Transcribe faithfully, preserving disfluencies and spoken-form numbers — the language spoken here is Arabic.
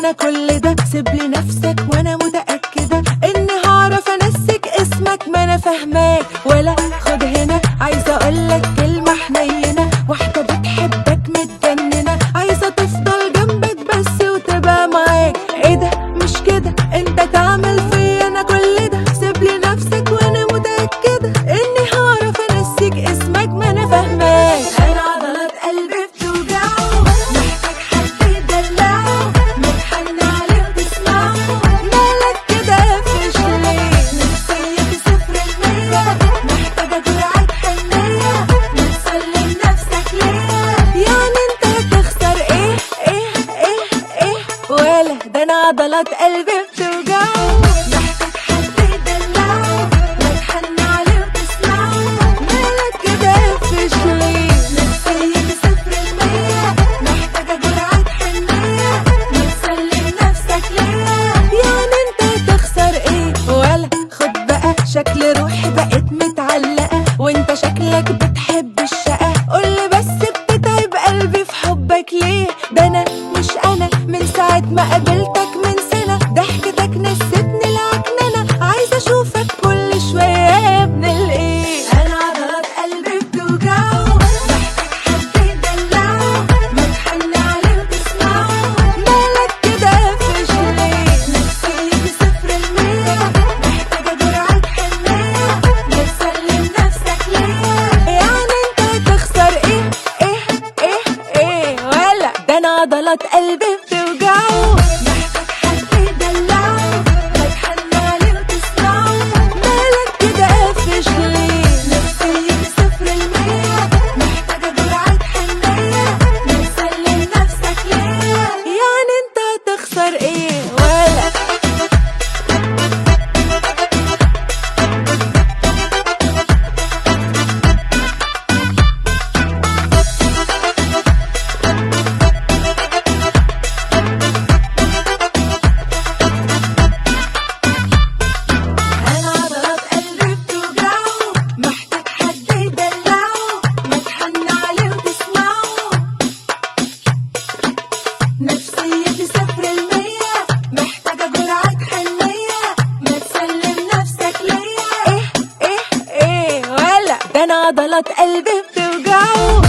انا كل ده؟ سيبلي نفسك وانا متأكدة اني هعرف انسك اسمك، ما انا فاهماك. ولا خد هنا، عايزة اقولك كلمة حنينة، واحدة بتحبك متجننة، عايزة تفضل جنبك بس وتبقى معاك. ايه ده؟ مش كده، انت تعمل فيا انا كل ده؟ سيبلي نفسك وانا متأكدة اني هعرف انسك اسمك، ما انا فاهماك. انا عضلات قلبي بتوجعه، محتاج حد يدلعه، متحن عليه وتسمعه. مالك كده قافش ليه؟ نفسيتي صفر المية، محتاجة جرعة حنية، ما تسلم نفسك ليا. يعني انت هتخسر ايه ايه ايه ايه؟ ولا ده انا عضلات قلبي بتوجعه، محتاج حد يدلعه، متحن عليه وتسمعه. مالك كده قافش ليه؟ نفسيتي صفر المية، محتاجة جرعة حنية، ما تسلم نفسك ليا. يعني انت هتخسر ايه؟ ولا خد بقى، شكل روحي بقت متعلقة، وانت شكلك بتحب الشقة. قولي بس بتتعب قلبي في حبك ليه؟ ده انا مش انا من ساعة ما قابلتك من سنة، ضحكتك نستني العكننة، عايزة اشوفك كل شوية يا ابن الايه. انا عضلات قلبي بتوجعه، محتاج حد يدلعه، متحن عليه وتسمعه. مالك كده قافش ليه؟ نفسيتي صفر المية، محتاجة جرعة حنية، ما تسلم نفسك ليا. يعني انت هتخسر ايه ايه ايه ايه؟ ولا ده انا عضلات قلبي بتوجعه، محتاج حد يدلعه، متحن عليه وتسمعه. مالك كده قافش ليه؟ نفسيتي صفر المية، محتاجة جرعة حنية، ما تسلم نفسك ليا. يعني انت هتخسر ايه؟ ولا انا عضلات قلبي بتوجعه، محتاج حد يدلعه، متحن عليه وتسمعه. نفسيتي صفر المية، محتاجة جرعة حنية، ما تسلم نفسك ليا. ايه ايه ايه؟ ولا ده انا عضلات قلبي بتوجعه.